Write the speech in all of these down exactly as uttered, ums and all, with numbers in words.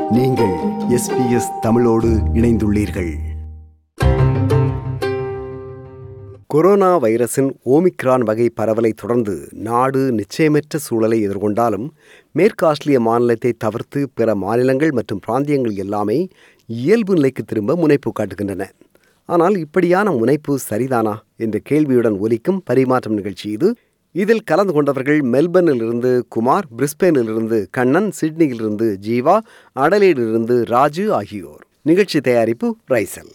நீங்கள் S B S தமிழோடு இணைந்துள்ளீர்கள். கொரோனா வைரஸின் ஓமிக்ரான் வகை பரவலை தொடர்ந்து நாடு நிச்சயமற்ற சூழலை எதிர்கொண்டாலும் மேற்கு ஆஸ்திரேலிய மாநிலத்தை தவிர்த்து பிற மாநிலங்கள் மற்றும் பிராந்தியங்கள் எல்லாமே இயல்பு நிலைக்கு திரும்ப முனைப்பு காட்டுகின்றன. ஆனால் இப்படியான முனைப்பு சரிதானா என்ற கேள்வியுடன் ஒலிக்கும் பரிமாற்றம் நிகழ்ச்சி இது. இதில் கலந்து கொண்டவர்கள் மெல்பர்னிலிருந்து குமார், பிரிஸ்பேனிலிருந்து கண்ணன், சிட்னியிலிருந்து ஜீவா, அடலேடிலிருந்து ராஜு ஆகியோர். நிகழ்ச்சி தயாரிப்பு ரைசல்.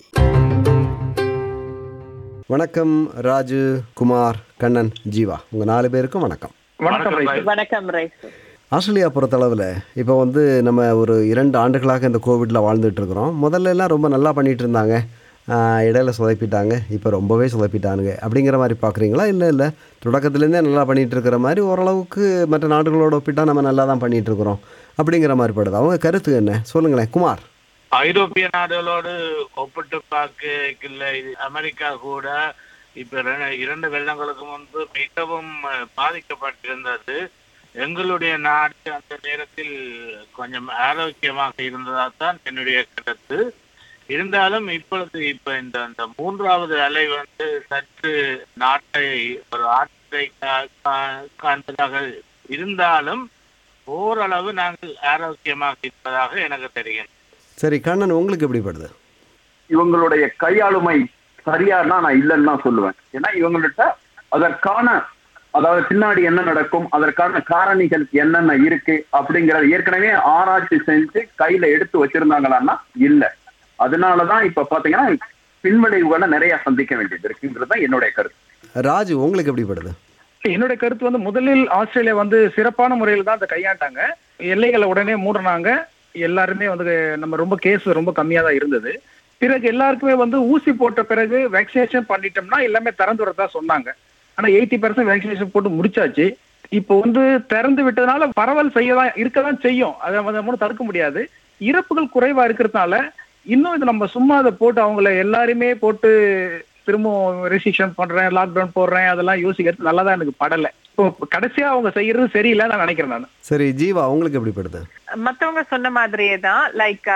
வணக்கம் ராஜு, குமார், கண்ணன், ஜீவா, உங்கள் நாலு பேருக்கும் வணக்கம். வணக்கம் ரைசல். ஆஸ்திரேலியா பொறுத்தளவில் இப்போ வந்து நம்ம ஒரு இரண்டு ஆண்டுகளாக இந்த கோவிடில் வாழ்ந்துட்டு இருக்கிறோம். முதல்ல எல்லாம் ரொம்ப நல்லா பண்ணிகிட்டு இருந்தாங்க, இடையில சொதப்பிட்டாங்க, இப்போ ரொம்பவே சொதப்பிட்டானுங்க அப்படிங்கிற மாதிரி பார்க்குறீங்களா? இல்லை இல்லை தொடக்கத்துலேருந்தே நல்லா பண்ணிகிட்டு இருக்கிற மாதிரி ஓரளவுக்கு மற்ற நாடுகளோடு ஒப்பிட்டால் நம்ம நல்லா தான் பண்ணிகிட்டு இருக்கிறோம் அப்படிங்கிற மாதிரி படுது. அவங்க கருத்து என்ன சொல்லுங்களேன் குமார். ஐரோப்பிய நாடுகளோடு ஒப்பிட்டு பார்க்கல அமெரிக்கா கூட இப்போ இரண்டு வெள்ளங்களுக்கு முன்பு மிகவும் பாதிக்கப்பட்டிருந்தது. எங்களுடைய நாடு அந்த நேரத்தில் கொஞ்சம் ஆரோக்கியமாக இருந்ததாக தான் என்னுடைய கருத்து. இருந்தாலும் இப்பொழுது இப்ப இந்த அந்த மூன்றாவது அலை வந்து சற்று நாட்டை ஒரு ஆட்டை காண்பதாக இருந்தாலும் ஓரளவு நாங்கள் ஆரோக்கியமாக இருப்பதாக எனக்கு தெரியும். சரி கண்ணன், உங்களுக்கு எப்படிப்படுது? இவங்களுடைய கையாளுமை சரியானா நான் இல்லைன்னு தான் சொல்லுவேன். ஏன்னா இவங்கள்ட்ட அதற்கான அதாவது பின்னாடி என்ன நடக்கும், அதற்கான காரணிகள் என்னென்ன இருக்கு அப்படிங்கறது ஏற்கனவே ஆராய்ச்சி செஞ்சு கையில எடுத்து வச்சிருந்தாங்களான்னா இல்லை. அதனாலதான் இப்ப பாத்தீங்கன்னா பின்விளைவுகளை நிறைய சந்திக்க வேண்டியது இருக்குன்றதுதான் என்னுடைய கருத்து. ராஜு, உங்களுக்கு எப்படிப்படுது? என்னுடைய கருத்து வந்து முதலில் ஆஸ்திரேலியா வந்து சிறப்பான முறையில் தான் அதை கையாண்டாங்க. எல்லைகளை உடனே மூடினாங்க. எல்லாருமே வந்து நம்ம ரொம்ப கேஸ் ரொம்ப கம்மியா தான் இருந்தது. பிறகு எல்லாருக்குமே வந்து ஊசி போட்ட பிறகு வேக்சினேஷன் பண்ணிட்டோம்னா எல்லாமே திறந்து விடறதா சொன்னாங்க. ஆனா எயிட்டி பர்சன்ட் வேக்சினேஷன் போட்டு முடிச்சாச்சு. இப்போ வந்து திறந்து விட்டதுனால பரவல் செய்யதான் இருக்கதான் செய்யும், அதை வந்து தடுக்க முடியாது. இறப்புகள் குறைவா இருக்கிறதுனால இன்னும் இது நம்ம சும்மா அதை போட்டு அவங்கள எல்லாருமே போட்டு திரும்ப ரெஸ்ட்ரிக்ஷன் பண்றேன், லாக்டவுன் போடுறேன், அதெல்லாம் யோசிக்கிறது நல்லதா எனக்கு படலை. இப்போ கடைசியா அவங்க செய்யறது சரியில்லை நான் நினைக்கிறேன் நான். சரி ஜீவா, உங்களுக்கு எப்படிப்படுது? மத்தவங்க சொன்ன மாதிரியே தான். லைக்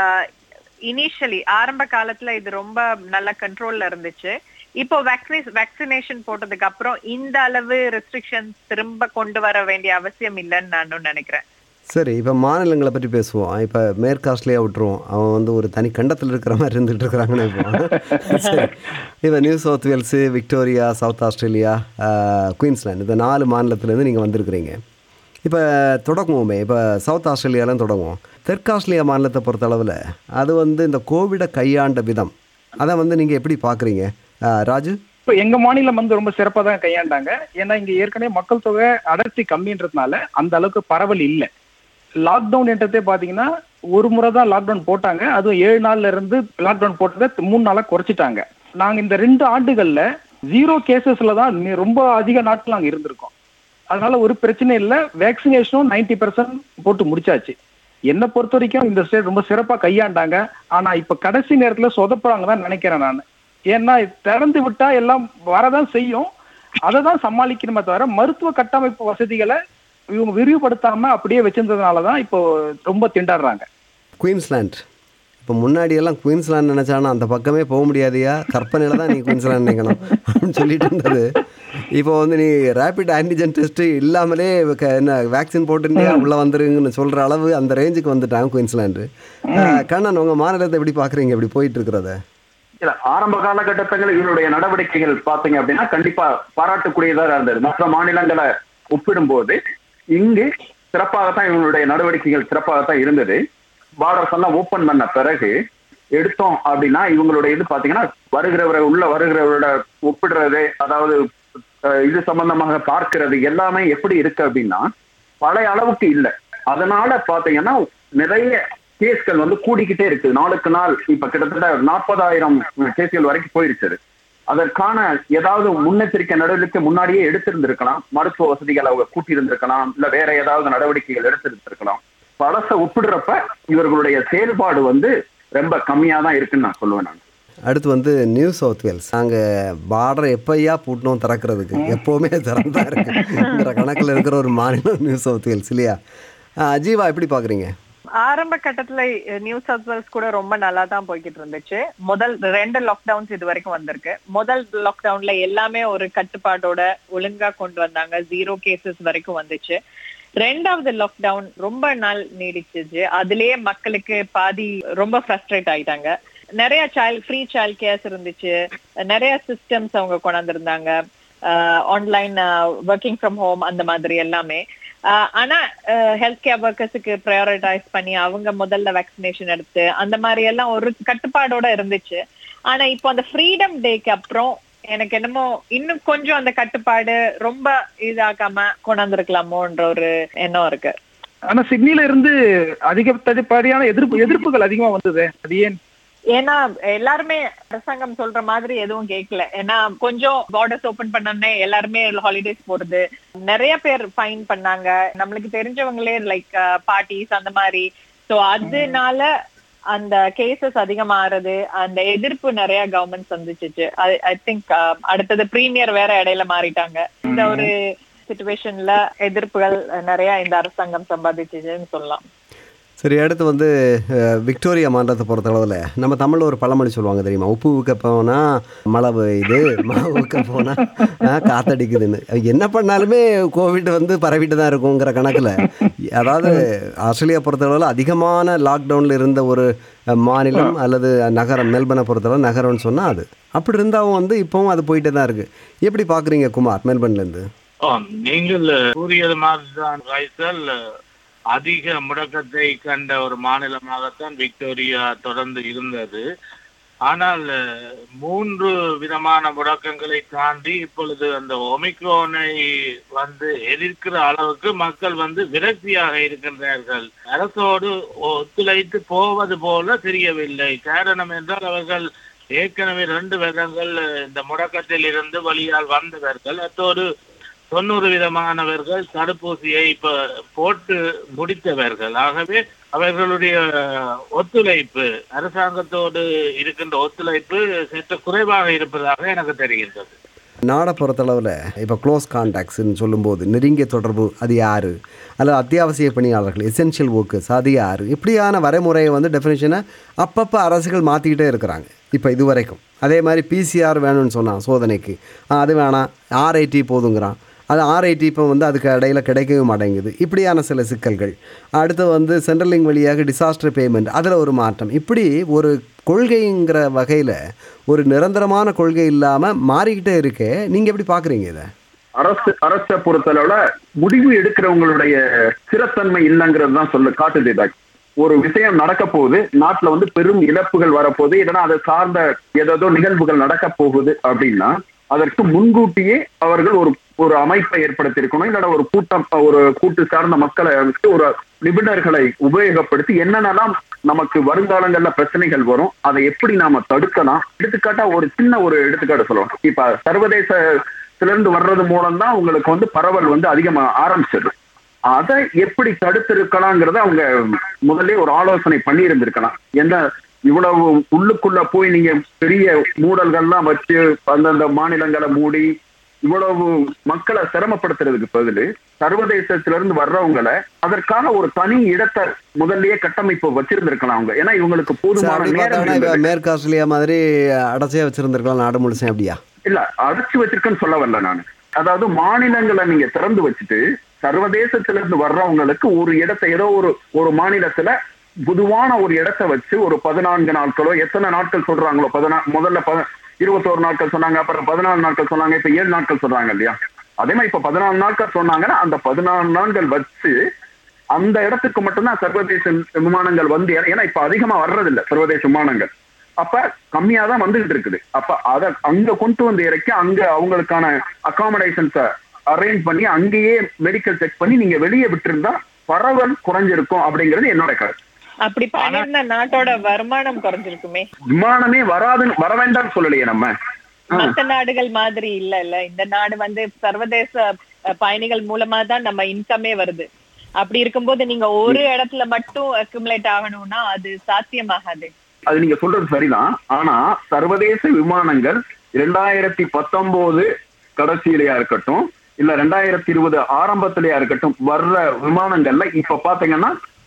இனிஷியலி ஆரம்ப காலத்துல இது ரொம்ப நல்ல கண்ட்ரோல்ல இருந்துச்சு. இப்போ வேக்சினேஷன் வேக்சினேஷன் போட்டதுக்கு அப்புறம் இந்த அளவு ரெஸ்ட்ரிக்ஷன் திரும்ப கொண்டு வர வேண்டிய அவசியம் இல்லைன்னு நான் நினைக்கிறேன். சரி, இப்போ மாநிலங்களை பற்றி பேசுவோம். இப்போ மேற்கு ஆஸ்திரேலியா விட்டுருவோம், அவன் வந்து ஒரு தனி கண்டத்தில் இருக்கிற மாதிரி இருந்துகிட்டு இருக்கிறாங்கன்னு இப்போ. சரி, இப்போ New South Wales, Victoria, South Australia, Queensland, இந்த நாலு மாநிலத்திலேருந்து நீங்கள் வந்திருக்கிறீங்க. இப்போ தொடங்குவோமே, இப்போ சவுத் ஆஸ்திரேலியாவிலும் தொடங்குவோம். தெற்கு ஆஸ்திரேலியா மாநிலத்தை பொறுத்தளவில் அது வந்து இந்த கோவிடை கையாண்ட விதம், அதை வந்து நீங்கள் எப்படி பார்க்குறீங்க ராஜு? இப்போ எங்க மாநிலம் வந்து ரொம்ப சிறப்பாக தான் கையாண்டாங்க. ஏன்னா இங்க ஏற்கனவே மக்கள் தொகை அடர்த்தி கம்மின்றதுனால அந்த அளவுக்கு பரவல் இல்லை. லாக்டவுன் என்றதே பாத்தீங்கன்னா ஒரு முறை தான் லாக்டவுன் போட்டாங்க. அதுவும் ஏழு நாள்ல இருந்து லாக்டவுன் போட்டதை மூணு நாளா குறைச்சிட்டாங்க. நாங்க இந்த ரெண்டு ஆண்டுகள்ல ஜீரோ கேசஸ்ல தான் ரொம்ப அதிக நாட்கள் நாங்க இருந்திருக்கோம். அதனால ஒரு பிரச்சனை இல்லை. வேக்சினேஷனும் நைன்டி பெர்சன்ட் போட்டு முடிச்சாச்சு. என்னை பொறுத்த வரைக்கும் இந்த ஸ்டேட் ரொம்ப சிறப்பா கையாண்டாங்க. ஆனா இப்ப கடைசி நேரத்துல சொதப்புறாங்க தான் நினைக்கிறேன் நான். ஏன்னா திறந்து விட்டா எல்லாம் வரதான் செய்யும், அதை தான் சமாளிக்கணுமே தவிர மருத்துவ கட்டமைப்பு வசதிகளை இவங்க விரிவுபடுத்தாம அப்படியே வச்சிருந்ததுனாலதான் இப்போ ரொம்ப திண்டாடுறாங்க. குயின்ஸ்லாண்ட், இப்போ முன்னாடியெல்லாம் குயின்ஸ்லாண்ட் நினைச்சானா அந்த பக்கமே போக முடியாதையா, கற்பனையில தான் நீ குயின்ஸ்லாண்ட் நினைக்கணும் அப்படின்னு சொல்லிட்டு இருந்தது. இப்போ வந்து நீ ரேபிட் ஆன்டிஜென் டெஸ்ட் இல்லாமலே என்ன வேக்சின் போட்டுருந்தியா உள்ள வந்துருங்கன்னு சொல்ற அளவு அந்த ரேஞ்சுக்கு வந்துட்டாங்க குயின்ஸ்லாண்டு. கண்ணன், உங்க மாநிலத்தை எப்படி பாக்குறீங்க இப்படி போயிட்டு இருக்கிறத? இல்ல, ஆரம்ப காலகட்டத்தில் இவருடைய நடவடிக்கைகள் பாத்தீங்க அப்படின்னா கண்டிப்பா பாராட்டுக்குரியதாக இருந்தது. மற்ற மாநிலங்களை ஒப்பிடும் போது இங்கு சிறப்பாகத்தான் இவங்களுடைய நடவடிக்கைகள் சிறப்பாகத்தான் இருந்தது. பார்டர்ஸ் எல்லாம் ஓப்பன் பண்ண பிறகு எடுத்தோம் அப்படின்னா இவங்களுடைய இது பாத்தீங்கன்னா வருகிறவரை உள்ள வருகிறவரோட ஒப்பிடுறது, அதாவது இது சம்பந்தமாக பார்க்கிறது எல்லாமே எப்படி இருக்கு அப்படின்னா பழைய அளவுக்கு இல்லை. அதனால பாத்தீங்கன்னா நிறைய கேஸ்கள் வந்து கூடிக்கிட்டே இருக்கு நாளுக்கு நாள். இப்ப கிட்டத்தட்ட நாற்பதாயிரம் கேஸ்கள் வரைக்கும் போயிருச்சு. அதற்கான ஏதாவது முன்னெச்சரிக்கை நடவடிக்கை முன்னாடியே எடுத்திருந்திருக்கலாம், மருத்துவ வசதிகள் அவங்க கூட்டி இருந்திருக்கலாம், இல்ல வேற ஏதாவது நடவடிக்கைகள் எடுத்திருந்திருக்கலாம். பழச ஒப்பிடுறப்ப இவர்களுடைய செயல்பாடு வந்து ரொம்ப கம்மியா தான் இருக்குன்னு நான் சொல்லுவேன். நான் அடுத்து வந்து நியூ சவுத் வேல்ஸ். நாங்கள் பார்டரை எப்போயா பூட்டணும் திறக்கிறதுக்கு, எப்போவுமே திறந்தா இருக்குங்கிற கணக்கில் இருக்கிற ஒரு மாநிலம் நியூ சவுத் வேல்ஸ் இல்லையா? ஜீவா எப்படி பார்க்குறீங்க? ஆரம்ப கட்டத்துல நியூ சவுத் வேல்ஸ் கூட ரொம்ப நல்லா தான் போய்கிட்டு இருந்துச்சு. முதல் ரெண்டு லாக்டவுன்ஸ் இது வரைக்கும் வந்திருக்கு. முதல் லாக்டவுன்ல எல்லாமே ஒரு கட்டுப்பாடோட ஒழுங்கா கொண்டு வந்தாங்க. ஜீரோ கேசஸ் வரைக்கும் வந்துச்சு. ரெண்டாவது லாக்டவுன் ரொம்ப நாள் நீடிச்சிச்சு. அதுலயே மக்களுக்கு பாதி ரொம்ப ஃப்ரஸ்ட்ரேட் ஆயிட்டாங்க. நிறைய சைல்ட் ஃப்ரீ சைல்ட் கேர்ஸ் இருந்துச்சு. நிறைய சிஸ்டம்ஸ் அவங்க கொண்டாந்துருந்தாங்க. ஆன்லைன் ஒர்க்கிங் ஃப்ரம் ஹோம் அந்த மாதிரி எல்லாமே. ஆனா ஹெல்த் கேர் ஒர்க்கர்ஸுக்கு ப்ரையாரிட்டைஸ் பண்ணி அவங்க முதல்ல வேக்சினேஷன் எடுத்து அந்த மாதிரி எல்லாம் ஒரு கட்டுப்பாடோட இருந்துச்சு. ஆனா இப்போ அந்த ஃப்ரீடம் டேக்கு அப்புறம் எனக்கு என்னமோ இன்னும் கொஞ்சம் அந்த கட்டுப்பாடு ரொம்ப இதாகாம கொண்டாந்துருக்கலாமோன்ற ஒரு எண்ணம் இருக்கு. ஆனா சிட்னில இருந்து அதிகப்படியான எதிர்ப்பு எதிர்ப்புகள் அதிகமா வந்தது. அது ஏன்? ஏன்னா எல்லாருமே அரசாங்கம் சொல்ற மாதிரி எதுவும் கேட்கல. ஏன்னா கொஞ்சம் பார்டர்ஸ் ஓபன் பண்ணோன்னே எல்லாருமே ஹாலிடேஸ் போறது, நிறைய பேர் ஃபைன் பண்ணாங்க. நம்மளுக்கு தெரிஞ்சவங்களே லைக் பார்ட்டிஸ் அந்த மாதிரி. சோ அதனால அந்த கேசஸ் அதிகமாறது, அந்த எதிர்ப்பு நிறைய கவர்மெண்ட் சந்திச்சிச்சு. ஐ திங்க் அடுத்தது பிரீமியர் வேற இடையில மாறிட்டாங்க. இந்த ஒரு சிச்சுவேஷன்ல எதிர்ப்புகள் நிறைய இந்த அரசாங்கம் சம்பாதிச்சுன்னு சொல்லலாம். சரி, அடுத்து வந்து விக்டோரியா மாநிலத்தை பொறுத்தளவில் நம்ம தமிழில் ஒரு பழமொழி சொல்லுவாங்க தெரியுமா? உப்பு ஊக்க போனால் மழை பெய்யுது, மழை ஊக்க போனால் காத்தடிக்குதுன்னு. என்ன பண்ணாலுமே கோவிட் வந்து பரவிட்டு தான் இருக்குங்கிற கணக்கில், அதாவது ஆஸ்திரேலியா பொறுத்தளவில் அதிகமான லாக்டவுனில் இருந்த ஒரு மாநிலம் அல்லது நகரம் மெல்பர்னை பொறுத்தளவு நகரம்னு சொன்னால் அது அப்படி இருந்தாலும் வந்து இப்போவும் அது போயிட்டே தான் இருக்குது. எப்படி பார்க்குறீங்க குமார் மெல்பர்ன்லேருந்து? நீங்கள் கூறியது மாதிரி தான். அதிக முடக்கத்தை கண்ட ஒரு மாநிலமாகத்தான் விக்டோரியா தொடர்ந்து இருந்தது. ஆனால் மூன்று விதமான முடக்கங்களை தாண்டி இப்பொழுது அந்த ஒமிக்ரோனை வந்து எதிர்க்கிற அளவுக்கு மக்கள் வந்து விரக்தியாக இருக்கின்றார்கள். அரசோடு ஒத்துழைத்து போவது போல தெரியவில்லை. காரணம் என்றால் அவர்கள் ஏற்கனவே ரெண்டு வருடங்கள் இந்த முடக்கத்தில் இருந்து வழியால் வந்தவர்கள். அத்தோடு தொண்ணூறு விதமானவர்கள் தடுப்பூசியை இப்ப போட்டு முடித்தவர்கள். ஆகவே அவர்களுடைய ஒத்துழைப்பு, அரசாங்கத்தோடு இருக்கின்ற ஒத்துழைப்பு சற்று குறைவாக இருப்பதாக எனக்கு தெரிகின்றது. நாடை பொறுத்தளவில் இப்போ க்ளோஸ் கான்டாக்ட்ஸ்ன்னு சொல்லும்போது நெருங்கிய தொடர்பு அது யார், அல்லது அத்தியாவசிய பணியாளர்கள் எசென்ஷியல் ஒர்க்கர்ஸ் அது யார், இப்படியான வரைமுறையை வந்து டெஃபினேஷனை அப்பப்போ அரசுகள் மாற்றிக்கிட்டே இருக்கிறாங்க. இப்போ இது வரைக்கும் அதே மாதிரி பிசிஆர் வேணும்னு சொன்னான் சோதனைக்கு, அது வேணாம் ஆர்ஐடி போதுங்கிறான். அது ஆர்ஐடி இப்போ வந்து அதுக்கு இடையில் கிடைக்கவே மாட்டேங்குது. இப்படியான சில சிக்கல்கள். அடுத்து வந்து சென்ட்ரல் லிங்க் வழியாக டிசாஸ்டர் பேமெண்ட், அதில் ஒரு மாற்றம். இப்படி ஒரு கொள்கைங்கிற வகையில் ஒரு நிரந்தரமான கொள்கை இல்லாமல் மாறிக்கிட்டே இருக்கே. நீங்கள் எப்படி பார்க்குறீங்க இதை? அரசு அரசை பொறுத்தளவுல முடிவு எடுக்கிறவங்களுடைய ஸ்திரத்தன்மை இல்லைங்கிறது தான் சொல்ல காட்டுது. ஒரு விஷயம் நடக்க போகுது, நாட்டில் வந்து பெரும் இழப்புகள் வரப்போகுது, இல்லைன்னா அதை சார்ந்த ஏதோ நிகழ்வுகள் நடக்க போகுது அப்படின்னா அதற்கு முன்கூட்டியே அவர்கள் ஒரு ஒரு அமைப்பை ஏற்படுத்தியிருக்கணும். இல்லைன்னா ஒரு கூட்டம், ஒரு கூட்டு சார்ந்த மக்களை ஒரு நிபுணர்களை உபயோகப்படுத்தி என்னென்னலாம் நமக்கு வருங்காலங்கள்ல பிரச்சனைகள் வரும், அதை எப்படி நாம தடுக்கலாம். எடுத்துக்காட்டா ஒரு சின்ன ஒரு எடுத்துக்காட்டு சொல்லுவோம். இப்ப சர்வதேசத்திலிருந்து வர்றது மூலம் தான் உங்களுக்கு வந்து பரவல் வந்து அதிகமா ஆரம்பிச்சது. அதை எப்படி தடுத்திருக்கலாங்கிறத அவங்க முதல்ல ஒரு ஆலோசனை பண்ணி இருந்திருக்கலாம். எந்த இவ்வளவு உள்ளுக்குள்ள போய் நீங்க பெரிய மூடல்கள்லாம் வச்சு அந்தந்த மாநிலங்களை மூடி இவ்வளவு மக்களை சிரமப்படுத்துறதுக்கு பதில் சர்வதேசத்திலிருந்து வர்றவங்களை அதற்கான ஒரு தனி இடத்தை முதல்லயே கட்டமைப்பு வச்சிருந்திருக்கலாம் அவங்க. ஏன்னா இவங்களுக்கு போதுமான நேரம். மேற்கு ஆஸ்திரேலியா மாதிரி அடைச்சே வச்சிருந்திருக்கலாம் நாடு முழுசேன். அப்படியா? இல்ல, அடைச்சு வச்சிருக்கேன்னு சொல்ல வரல நான். அதாவது மாநிலங்களை நீங்க திறந்து வச்சுட்டு சர்வதேசத்திலிருந்து வர்றவங்களுக்கு ஒரு இடத்தை ஏதோ ஒரு ஒரு மாநிலத்துல பொதுவான ஒரு இடத்தை வச்சு ஒரு பதினான்கு நாட்களோ எத்தனை நாட்கள் சொல்றாங்களோ, பதினா முதல்ல ப இருபத்தோரு நாட்கள் சொன்னாங்க, அப்புறம் பதினாலு நாட்கள் சொன்னாங்க, இப்ப ஏழு நாட்கள் சொல்றாங்க இல்லையா? அதே மாதிரி இப்ப பதினாலு நாட்கள் சொன்னாங்கன்னா அந்த பதினாலு நாட்கள் வச்சு அந்த இடத்துக்கு மட்டும்தான் சர்வதேச விமானங்கள் வந்து, ஏன்னா இப்ப அதிகமா வர்றது இல்லை சர்வதேச விமானங்கள், அப்ப கம்மியா தான் வந்துகிட்டு இருக்குது. அப்ப அதை அங்க கொண்டு வந்து இறக்கி அங்க அவங்களுக்கான அகாமடேஷன்ஸை அரேஞ்ச் பண்ணி அங்கேயே மெடிக்கல் செக் பண்ணி நீங்க வெளியே விட்டுருந்தா பரவல் குறைஞ்சிருக்கும் அப்படிங்கிறது என்னோட கருத்து. அப்படி பண்ணிருந்த நாட்டோட வருமானம் குறைஞ்சிருக்குமே. விமானமே வராதுன்னு வர வேண்டாம்னு சொல்லலையே நம்ம. மற்ற நாடுகள் மாதிரி இல்ல இல்ல இந்த நாடு வந்து சர்வதேச பயணிகள் மூலமா தான் நம்ம இன்கமே வருது. அப்படி இருக்கும்போது நீங்க ஒரு இடத்துல மட்டும் அக்குமுலேட் ஆகணும்னா அது சாத்தியமாகாது. அது நீங்க சொல்றது சரிதான். ஆனா சர்வதேச விமானங்கள் இரண்டாயிரத்தி பத்தொன்பது கடைசியிலயா இருக்கட்டும் இல்ல ரெண்டாயிரத்தி இருபது ஆரம்பத்திலயா இருக்கட்டும் வர்ற விமானங்கள்ல இப்ப பாத்தீங்கன்னா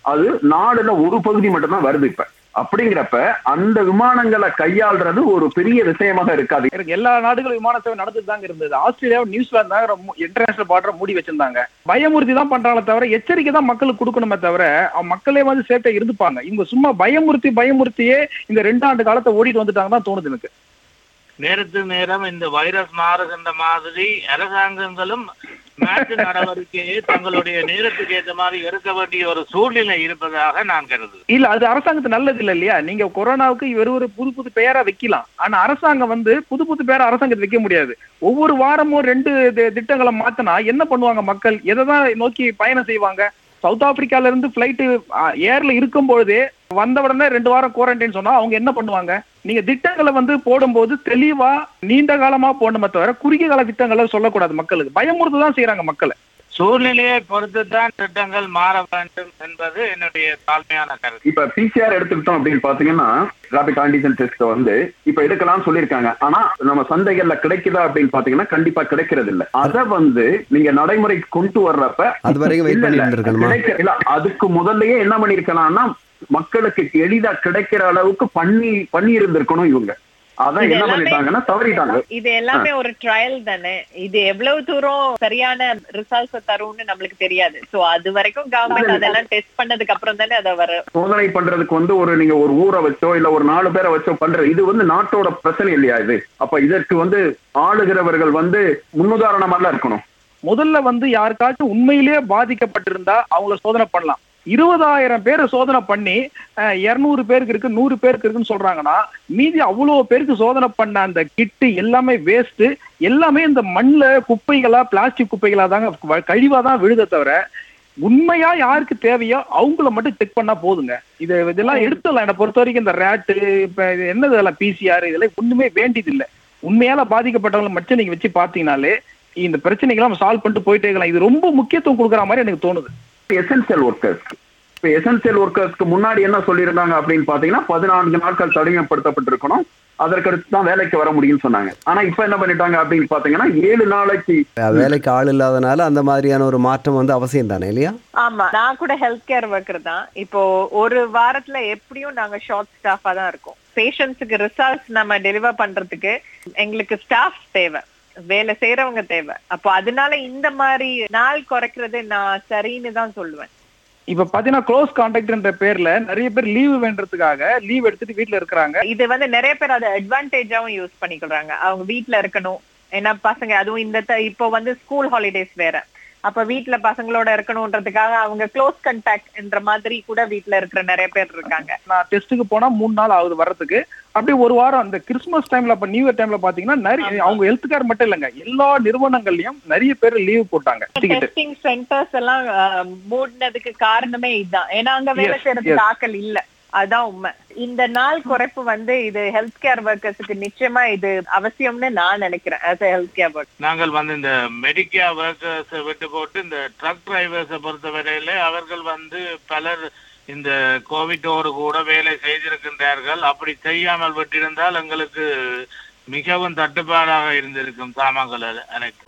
அது நாடுல ஒரு பகுதி மட்டும்தான் வருது இப்ப. அப்படிங்கிறப்ப அந்த விமானங்களை கையாள்றது ஒரு பெரிய விஷயமாக இருக்காது. எல்லா நாடுகளும் விமான சேவை நடந்துட்டு தாங்க இருந்தது. ஆஸ்திரேலியா, நியூசிலாந்து தான் இன்டர்நேஷனல் பார்டரை மூடி வச்சிருந்தாங்க. பயமுறுத்தி தான் பண்றாங்களே தவிர எச்சரிக்கை தான் மக்களுக்கு கொடுக்கணுமே தவிர மக்களே வந்து சேஃப்டியா இருந்துப்பாங்க. இவங்க சும்மா பயமுறுத்தி பயமுறுத்தியே இந்த ரெண்டு ஆண்டு காலத்தை ஓடிட்டு வந்துட்டாங்க தான் தோணுது எனக்கு. நேரத்து நேரம் இந்த வைரஸ் மாறுகின்ற மாதிரி அரசாங்கங்களும் மாற்று நடவடிக்கையை தங்களுடைய நேரத்துக்கு ஏற்ற மாதிரி எடுக்க வேண்டிய ஒரு சூழ்நிலை இருப்பதாக நான் கருதுகிறேன். இல்ல, அது அரசாங்கத்துக்கு நல்லது இல்ல இல்லையா? நீங்க கொரோனாவுக்கு வெறும் ஒரு புது புது பெயரா வைக்கலாம். ஆனா அரசாங்கம் வந்து புது புது பெயரா அரசாங்கத்தை வைக்க முடியாது. ஒவ்வொரு வாரமும் ரெண்டு திட்டங்களை மாத்தினா என்ன பண்ணுவாங்க மக்கள்? எதை தான் நோக்கி பயணம் செய்வாங்க? சவுத் ஆப்பிரிக்கால இருந்து பிளைட்டு ஏர்ல இருக்கும் பொழுதே வந்த உடனே ரெண்டு வாரம் குவாரண்டைன் சொன்னா அவங்க என்ன பண்ணுவாங்க? நீங்க திட்டங்களை வந்து போடும்போது தெளிவா நீண்ட காலமா போடணுமே தவிர குறுகிய கால திட்டங்களை சொல்லக்கூடாது. மக்களுக்கு பயமுறுத்து தான் செய்யறாங்க மக்களை. சூழ்நிலையை பொறுத்துதான் திட்டங்கள் மாற வேண்டும் என்பது என்னுடைய தாழ்மையான கருத்து. இப்ப பிசிஆர் எடுத்துக்கிட்டோம் அப்படின்னு பாத்தீங்கன்னா ராபிட் ஆன்டிஜன் டெஸ்ட் வந்து இப்ப எடுக்கலாம்னு சொல்லியிருக்காங்க. ஆனா நம்ம சந்தைகள்ல கிடைக்குதா அப்படின்னு பாத்தீங்கன்னா கண்டிப்பா கிடைக்கிறது இல்ல. அத வந்து நீங்க நடைமுறைக்கு கொண்டு வர்றப்ப அது வரைக்கும் வெயிட் பண்ணிட்டு இருக்கணுமா? இல்ல, அதுக்கு முதல்லயே என்ன பண்ணிருக்கலாம்னா மக்களுக்கு எளிதா கிடைக்கிற அளவுக்கு பண்ணி பண்ணி இருந்திருக்கணும் இவங்க. அதான் என்ன பண்ணிட்டாங்கன்னா தவறிட்டாங்க. இது எல்லாமே ஒரு ட்ரையல் தானே. இது எவ்வளவு தூரம் சரியான ரிசல்ட்ஸ் தரும்னு நம்மளுக்கு தெரியாது. சோ அது வரைக்கும் கவர்மெண்ட் அதெல்லாம் டெஸ்ட் பண்ணதுக்கு அப்புறம் தானே அதை வர சோதனை பண்றதுக்கு வந்து ஒரு நீங்க ஒரு ஊரை வச்சோ இல்ல ஒரு நாலு பேரை வச்சோ பண்ற இது வந்து நாட்டோட பிரச்சனை இல்லையா இது? அப்ப இதற்கு வந்து ஆளுகிறவர்கள் வந்து முன்னுதாரணமா இருக்கணும். முதல்ல வந்து யாருக்காச்சும் உண்மையிலேயே பாதிக்கப்பட்டிருந்தா அவங்கள சோதனை பண்ணலாம். இருபதாயிரம் பேரை சோதனை பண்ணி இருநூறு பேருக்கு இருக்கு நூறு பேருக்கு இருக்குன்னு சொல்றாங்கன்னா மீதி அவ்வளவு பேருக்கு சோதனை பண்ண அந்த கிட்டு எல்லாமே வேஸ்ட். எல்லாமே இந்த மண்ணில் குப்பைகளா பிளாஸ்டிக் குப்பைகளா தாங்க கழிவாதான் விழுத தவிர உண்மையா யாருக்கு தேவையோ அவங்கள மட்டும் செக் பண்ணா போதுங்க. இது இதெல்லாம் எடுத்துடலாம். என்னை பொறுத்த வரைக்கும் இந்த ரேட்டு இப்ப என்னது இதெல்லாம் பிசிஆர் இதெல்லாம் ஒண்ணுமே வேண்டியது இல்லை. உண்மையால பாதிக்கப்பட்டவங்களை மட்டும் நீங்க வச்சு பாத்தீங்கன்னாலே இந்த பிரச்சனைகளை சால்வ் பண்ணிட்டு போயிட்டே இருக்கலாம். இது ரொம்ப முக்கியத்துவம் கொடுக்குற மாதிரி எனக்கு தோணுது. எசென்சியல் ஒர்க்கர்ஸ் இப்ப எசென்சியல் ஒர்க்கர்ஸ்க்கு முன்னாடி என்ன சொல்லியிருந்தாங்க அப்படின்னு பாத்தீங்கன்னா பதினான்கு நாட்கள் தனிமைப்படுத்தப்பட்டிருக்கணும், அதற்கடுத்து தான் வேலைக்கு வர முடியும்னு சொன்னாங்க. ஆனா இப்ப என்ன பண்ணிட்டாங்க அப்படின்னு பாத்தீங்கன்னா ஏழு நாளைக்கு வேலைக்கு ஆள் இல்லாதனால அந்த மாதிரியான ஒரு மாற்றம் வந்து அவசியம் தானே இல்லையா? ஆமா, நான் கூட ஹெல்த் கேர் ஒர்க்கர் தான். இப்போ ஒரு வாரத்துல எப்படியும் நாங்க ஷார்ட் ஸ்டாஃபா தான் இருக்கோம். பேஷண்ட்ஸுக்கு ரிசல்ட்ஸ் நம்ம டெலிவர் பண்றதுக்கு எங்களுக்கு ஸ்டாஃப் தேவை, வேலை செய்யறவங்க தேவை. அப்போ அதனால இந்த மாதிரி நாள் குறைக்கிறது நான் சரின்னு தான் சொல்லுவேன். இப்ப பாத்தீங்கன்னா க்ளோஸ் கான்டாக்ட்ன்ற பேர்ல நிறைய பேர் லீவு வேண்டதுக்காக லீவ் எடுத்துட்டு வீட்டுல இருக்கிறாங்க. இது வந்து நிறைய பேர் அதை அட்வான்டேஜாவும் யூஸ் பண்ணிக்கிறாங்க. அவங்க வீட்டுல இருக்கணும், ஏன்னா பசங்க அதுவும் இந்த இப்போ வந்து ஸ்கூல் ஹாலிடேஸ் வேற, அப்ப வீட்டுல பசங்களோட இருக்கணும்ன்றதுக்காக அவங்க க்ளோஸ் கான்டாக்ட் என்ற மாதிரி கூட வீட்டுல இருக்கிற நிறைய பேர் இருக்காங்க. நான் டெஸ்ட்டுக்கு போனா மூணு நாள் ஆகுது வர்றதுக்கு. அப்படி ஒரு வாரம் அந்த கிறிஸ்துமஸ் டைம்ல அப்ப நியூ இயர் டைம்ல பாத்தீங்கன்னா நிறைய அவங்க ஹெல்த் கேர் மட்டும் இல்லைங்க எல்லா நிறுவனங்கள்லயும் நிறைய பேர் லீவ் போட்டாங்க. டெஸ்டிங் சென்டர்ஸ் எல்லாம் மூடினதுக்கு காரணமே இதுதான். ஏன்னா அங்க வேலை செய்யறதுக்கு ஆட்கள் இல்ல. அதான் உண்மை. இந்த நாள் குறைப்பு வந்து இது ஹெல்த் கேர் ஒர்க்கர்ஸுக்கு நிச்சயமா இது அவசியம்னு நான் நினைக்கிறேன். as a health care worker நாங்கள் வந்து இந்த மெடிக்கேர் ஒர்க்கர்ஸ் விட்டு போட்டு இந்த ட்ரக் டிரைவர்ஸை பொறுத்தவரையில அவர்கள் வந்து பலர் இந்த கோவிட்டோடு கூட வேலை செய்திருக்கின்றார்கள். அப்படி செய்யாமல் விட்டிருந்தால் எங்களுக்கு மிகவும் தட்டுப்பாடாக இருந்திருக்கும் சாமான்கள் அனைத்து.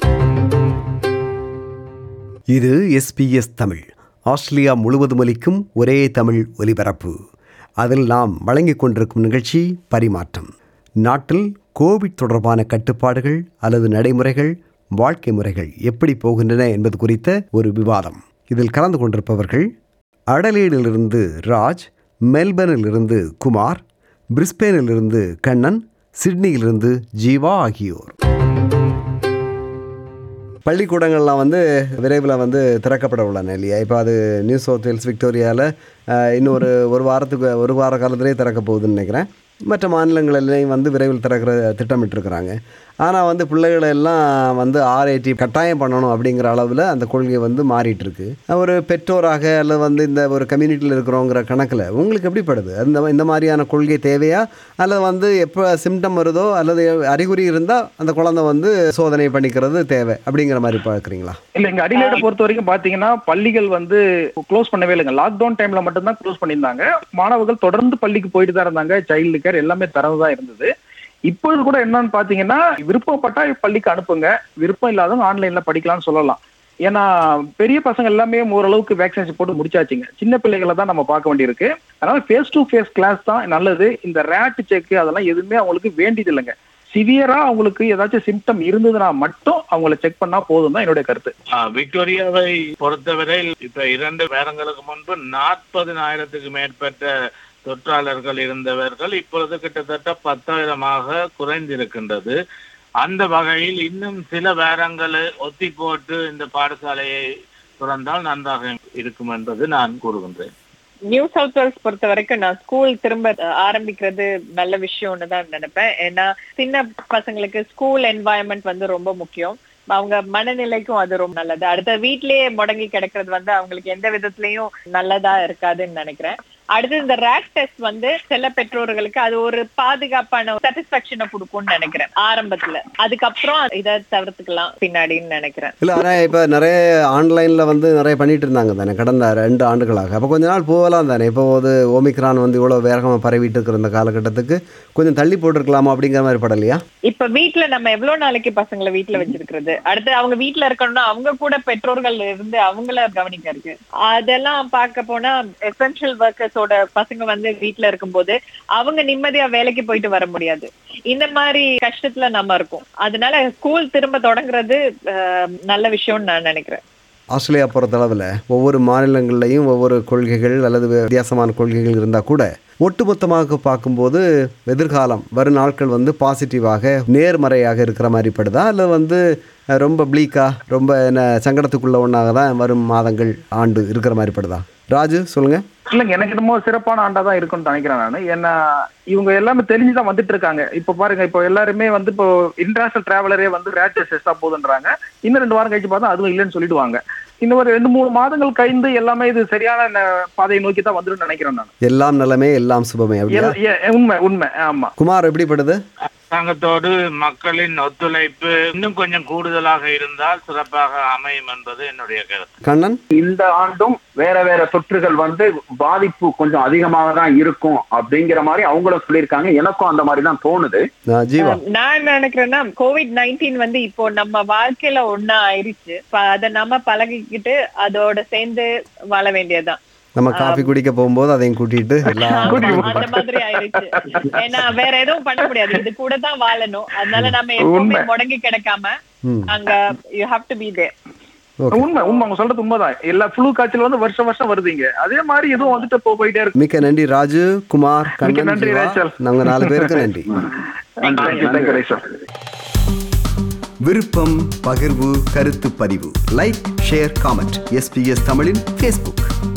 இது எஸ்பிஎஸ் தமிழ், ஆஸ்திரேலியா முழுவதும் ஒலிக்கும் ஒரே தமிழ் ஒலிபரப்பு. அதில் நாம் வழங்கிக் கொண்டிருக்கும் நிகழ்ச்சி பரிமாற்றம். நாட்டில் கோவிட் தொடர்பான கட்டுப்பாடுகள் அல்லது நடைமுறைகள், வாழ்க்கை முறைகள் எப்படி போகின்றன என்பது குறித்த ஒரு விவாதம். இதில் கலந்து கொண்டிருப்பவர்கள் அடலேடிலிருந்து ராஜ், மெல்பர்னிலிருந்து குமார், பிரிஸ்பேனிலிருந்து கண்ணன், சிட்னியிலிருந்து ஜீவா ஆகியோர். பள்ளிக்கூடங்கள்லாம் வந்து விரைவில் வந்து திறக்கப்பட உள்ளன இல்லையா? இப்போ அது நியூ சவுத் வேல்ஸ் விக்டோரியாவில் இன்னும் ஒரு ஒரு வாரத்துக்கு ஒரு வார காலத்திலே திறக்க போகுதுன்னு நினைக்கிறேன். மற்ற மாநிலங்களிலையும் வந்து விரைவில் திறக்கிற திட்டமிட்டிருக்கிறாங்க. ஆனால் வந்து பிள்ளைகளை எல்லாம் வந்து ஆர்ஐடி கட்டாயம் பண்ணணும் அப்படிங்கிற அளவில் அந்த கொள்கை வந்து மாறிட்டு இருக்கு. ஒரு பெற்றோராக அல்லது வந்து இந்த ஒரு கம்யூனிட்டியில் இருக்கிறோங்கிற கணக்கில் உங்களுக்கு எப்படிப்படுது அந்த இந்த மாதிரியான கொள்கை தேவையா? அல்லது வந்து எப்போ சிம்டம் வருதோ அல்லது அறிகுறி இருந்தால் அந்த குழந்தை வந்து சோதனை பண்ணிக்கிறது தேவை அப்படிங்கிற மாதிரி பார்க்குறீங்களா? இல்லை, எங்கள் அடிலேட்டை பொறுத்த வரைக்கும் பார்த்தீங்கன்னா பள்ளிகள் வந்து க்ளோஸ் பண்ணவே இல்லைங்க. லாக்டவுன் டைமில் மட்டும்தான் க்ளோஸ் பண்ணியிருந்தாங்க. மாணவர்கள் தொடர்ந்து பள்ளிக்கு போயிட்டு தான் இருந்தாங்க. சைல்டு கேர் எல்லாமே திறந்து தான் இருந்தது. இப்பொழுது கூட என்னன்னு பாத்தீங்கன்னா விருப்பப்பட்டா பள்ளிக்கு அனுப்புங்க, விருப்பம் இல்லாதவங்க ஆன்லைன்ல படிக்கலாம்னு சொல்லலாம். ஏன்னா பெரிய பசங்க எல்லாமே ஓரளவுக்கு வேக்சினேஷன் போட்டு முடிச்சாச்சுங்க. சின்ன பிள்ளைகளை தான் நம்ம பார்க்க வேண்டியிருக்கு. அதனால ஃபேஸ் டு ஃபேஸ் கிளாஸ் தான் நல்லது. இந்த ரேட் செக் அதெல்லாம் எதுவுமே அவங்களுக்கு வேண்டியது இல்லைங்க. சிவியரா அவங்களுக்கு ஏதாச்சும் சிம்டம் இருந்ததுன்னா மட்டும் அவங்களை செக் பண்ணா போதும் தான் என்னுடைய கருத்து. விக்டோரியாவை பொறுத்தவரை இப்ப இரண்டு வாரங்களுக்கு முன்பு நாற்பதினாயிரத்துக்கு மேற்பட்ட தொற்றாளர்கள் இருந்தவர்கள் இப்பொழுது கிட்டத்தட்ட பத்தாயிரமாக குறைந்திருக்கின்றது. அந்த வகையில் இன்னும் சில வாரங்களை ஒத்தி போட்டு இந்த பாடசாலையை திறந்தால் நன்றாக இருக்கும் என்பது நான் கூறுகின்றேன். நியூ சவுத் வேல்ஸ் பொறுத்த வரைக்கும் நான் ஸ்கூல் திரும்ப ஆரம்பிக்கிறது நல்ல விஷயம்னு தான் நினைப்பேன். ஏன்னா சின்ன பசங்களுக்கு ஸ்கூல் என்வாயன்மெண்ட் வந்து ரொம்ப முக்கியம். அவங்க மனநிலைக்கும் அது ரொம்ப நல்லது. அடுத்த வீட்லயே முடங்கி கிடக்கிறது வந்து அவங்களுக்கு எந்த விதத்திலயும் நல்லதா இருக்காதுன்னு நினைக்கிறேன். அடுத்து இந்த ரேட் டெஸ்ட் வந்து சில பெற்றோர்களுக்கு அது ஒரு பாதுகாப்பான சாட்டிஸ்பாக்சனை கொடுக்கும்னு நினைக்கிறேன் ஆரம்பத்துல. அதுக்கப்புறம் இதை தவிர்த்துக்கலாம் பின்னாடின்னு நினைக்கிறேன். இல்ல ஆனா இப்ப நிறைய ஆன்லைன்ல வந்து நிறைய பண்ணிட்டு இருந்தாங்க தானே கடந்த ரெண்டு ஆண்டுகளாக. அப்ப கொஞ்ச நாள் போகலாம் தானே. இப்போ வந்து ஓமிக்ரான் வந்து இவ்வளவு வேகமா பரவிட்டு இருக்கிற இந்த காலகட்டத்துக்கு கொஞ்சம் தள்ளி போட்டிருக்கலாமா அப்படிங்கிற மாதிரி படலையா? இப்ப வீட்டுல நம்ம எவ்வளவு நாளைக்கு பசங்களை வீட்டுல வச்சிருக்கிறது. அடுத்து அவங்க வீட்டுல இருக்கணும்னா அவங்க கூட பெற்றோர்கள் இருந்து அவங்கள கவனிக்க இருக்கு. அதெல்லாம் பார்க்க போனா எசென்ஷியல் ஒர்க்கர்ஸோட பசங்க வந்து வீட்டுல இருக்கும்போது அவங்க நிம்மதியா வேலைக்கு போயிட்டு வர முடியாது. இந்த மாதிரி கஷ்டத்துல நம்ம இருக்கோம். அதனால ஸ்கூல் திரும்ப தொடங்குறது நல்ல விஷயம்னு நான் நினைக்கிறேன். ஆஸ்திரேலியா பொறுத்தளவில் ஒவ்வொரு மாநிலங்கள்லையும் ஒவ்வொரு கொள்கைகள் அல்லது வித்தியாசமான கொள்கைகள் இருந்தால் கூட ஒட்டுமொத்தமாக பார்க்கும்போது எதிர்காலம் வரும் நாட்கள் வந்து பாசிட்டிவாக நேர்மறையாக இருக்கிற மாதிரி படுதா, இல்லை வந்து ரொம்ப ப்ளீக்காக ரொம்ப என்ன சங்கடத்துக்குள்ள ஒன்றாக தான் வரும் மாதங்கள் ஆண்டு இருக்கிற மாதிரி படுதா? ராஜு சொல்லுங்க. இல்லைங்க, எனக்கு என்னமோ சிறப்பான ஆண்டா தான் இருக்கும்னு நினைக்கிறேன் நான். ஏன்னா இவங்க எல்லாமே தெரிஞ்சுதான் வந்துட்டு இருக்காங்க. இப்ப பாருங்க, இப்போ எல்லாருமே வந்து இப்போ இன்டர்நேஷனல் டிராவலரே வந்து ரேட் டெஸ்ட் தான் போதுன்றாங்க. இன்னும் ரெண்டு வாரம் கழிச்சு பார்த்தா அதுவும் இல்லைன்னு சொல்லிடுவாங்க. இன்னும் ஒரு ரெண்டு மூணு மாதங்கள் கழிந்து எல்லாமே இது சரியான பாதையை நோக்கி தான் வந்துடும் நினைக்கிறேன் நான். எல்லாம் நிலைமை எல்லாம் சுபமே. உண்மை உண்மை. ஆமா. குமார் எப்படிப்படுது? அரசாங்கத்தோடு மக்களின் ஒத்துழைப்பு இன்னும் கொஞ்சம் கூடுதலாக இருந்தால் சிறப்பாக அமையும் என்பது என்னுடைய கருத்து. கண்ணன், இந்த ஆண்டும் வேற வேற தொற்றுகள் வந்து பாதிப்பு கொஞ்சம் அதிகமாக தான் இருக்கும் அப்படிங்கிற மாதிரி அவங்களும் சொல்லியிருக்காங்க. எனக்கும் அந்த மாதிரி தான் தோணுது. நான் நினைக்கிறேன்னா கோவிட் நைன்டீன் வந்து இப்போ நம்ம வாழ்க்கையில ஒன்னா ஆயிடுச்சு. அதை நம்ம பழகிக்கிட்டு அதோட சேர்ந்து வாழ வேண்டியதுதான். நம்ம காஃபி குடிக்க போகும்போது அதையும் கூட்டிட்டு அந்த மாதிரி ஆயிடுச்சு. ஏன்னா வேற எதுவும் பண்ண முடியாது, இது கூட தான் வாழணும். அதனால நம்ம எப்பவுமே முடங்கி கிடக்காம அங்க you have to be there. உண்மை உண்மை அவங்க சொல்றது உண்மைதான். எல்லா ஃப்ளூ காய்ச்சல் வந்து வருஷம் வருஷம் வருதுங்க. அதே மாதிரி எதுவும் வந்துட்டு போயிட்டே இருக்கு. மிக்க நன்றி ராஜு, குமார், கண்ணன். நன்றி ரேச்சல். நாங்க நாலு பேருக்கு நன்றி. விருப்பம், பகிர்வு, கருத்து பதிவு, லைக், ஷேர், காமெண்ட். எஸ்பிஎஸ் தமிழின் ஃபேஸ்புக்.